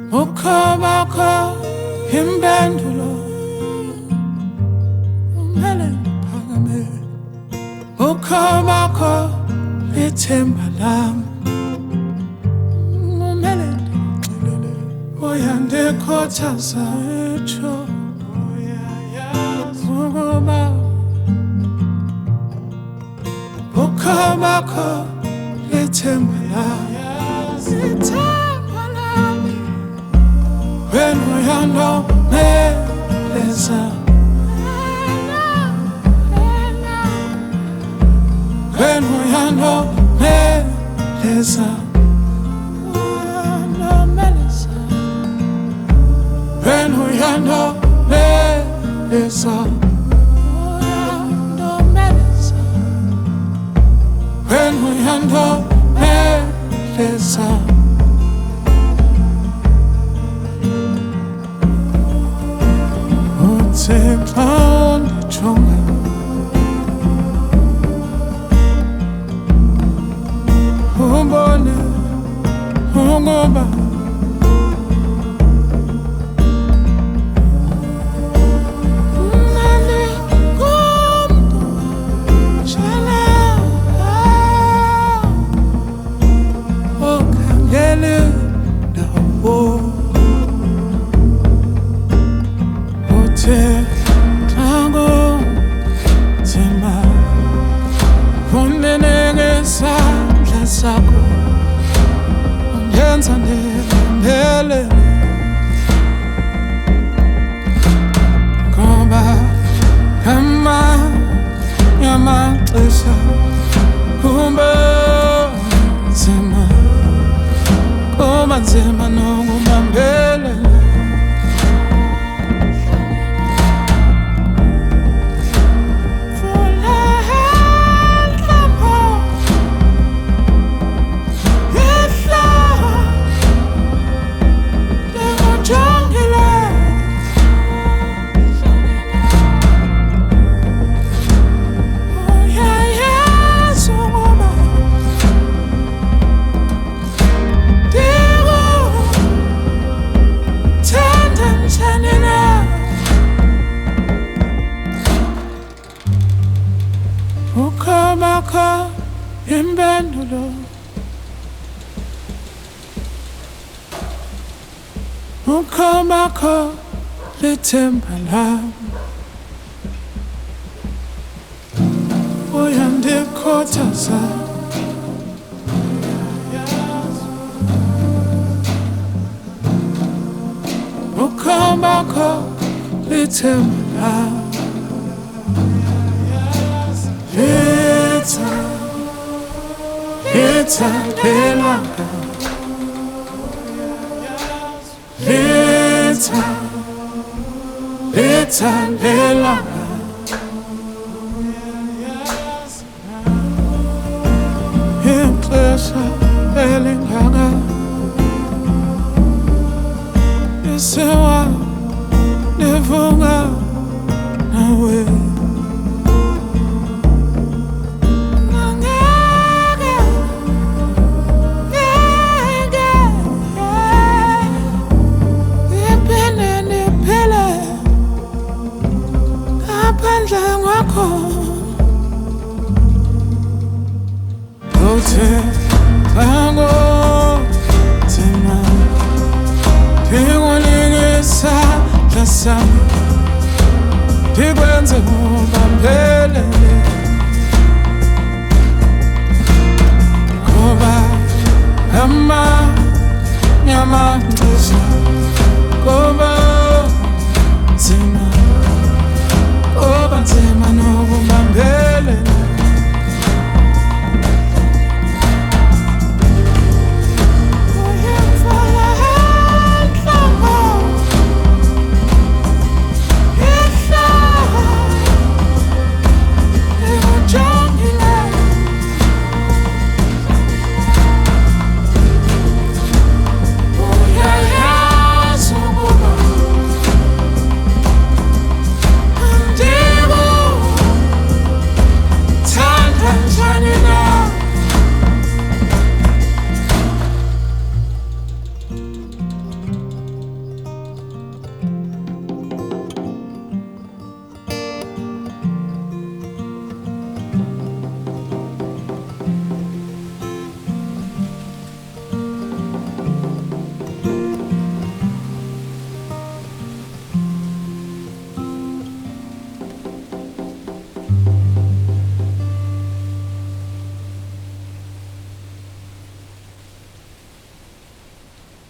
Ukhabakho impendulo umele ngiphakame ukhabakho ithemba lami umele ngixelele uyandikhuthaza etsho ukuba ukhabakho ithemba lami when we are no meleza when we are no meleza when we are no meleza when we are no meleza Teklan chonga umbone ungoba nani kumdu chala okangele nawo Tango Tima Unenenge Sandla Sako Unyenza Nele Koba Kama Yama Tisa Kumba Zima Kumba Zima Nungu Mambele Ukhabakho impendulo ukhabakho lithemba lami uyandikhuthaza ukhabakho lithemba lami Leta lelanga Leta lelanga Ixesha elingaka Isewa nevunga nawe Tango Tima Pingolingisa Lasami Pigwenze Mubambele Koba Ama Nyama